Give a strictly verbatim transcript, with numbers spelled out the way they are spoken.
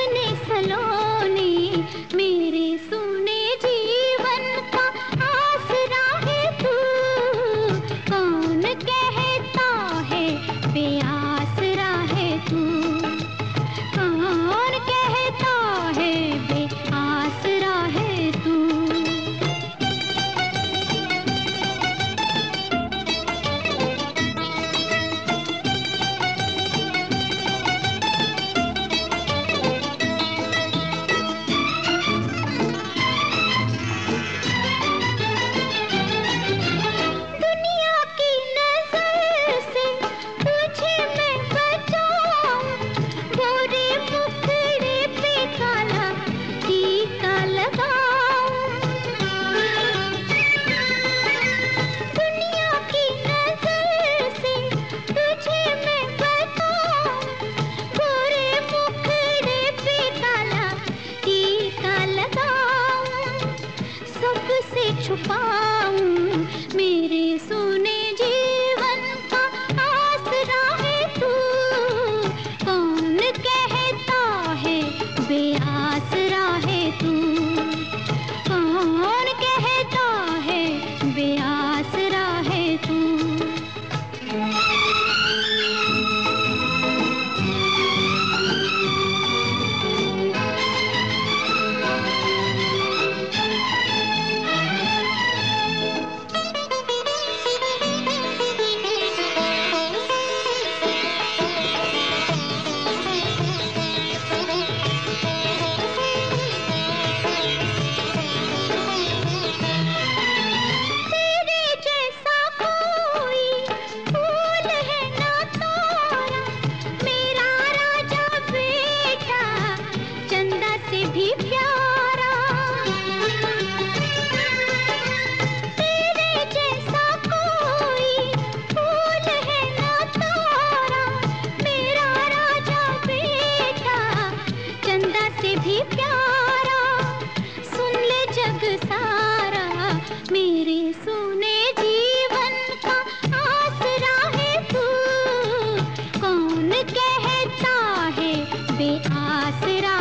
सपने सलोने मेरे सुने जीवन का आसरा है तू। कौन कहता है बेआसरा है तू, कौन कहता है बेआसरा है तू। छुपाऊं मेरे सुने जीवन का आसरा है तू। कौन कहता है बेआसरा है तू, कौन कहता है बेआसरा है तू। मेरे सुने जीवन का आसरा है तू। कौन कहता है बेआसरा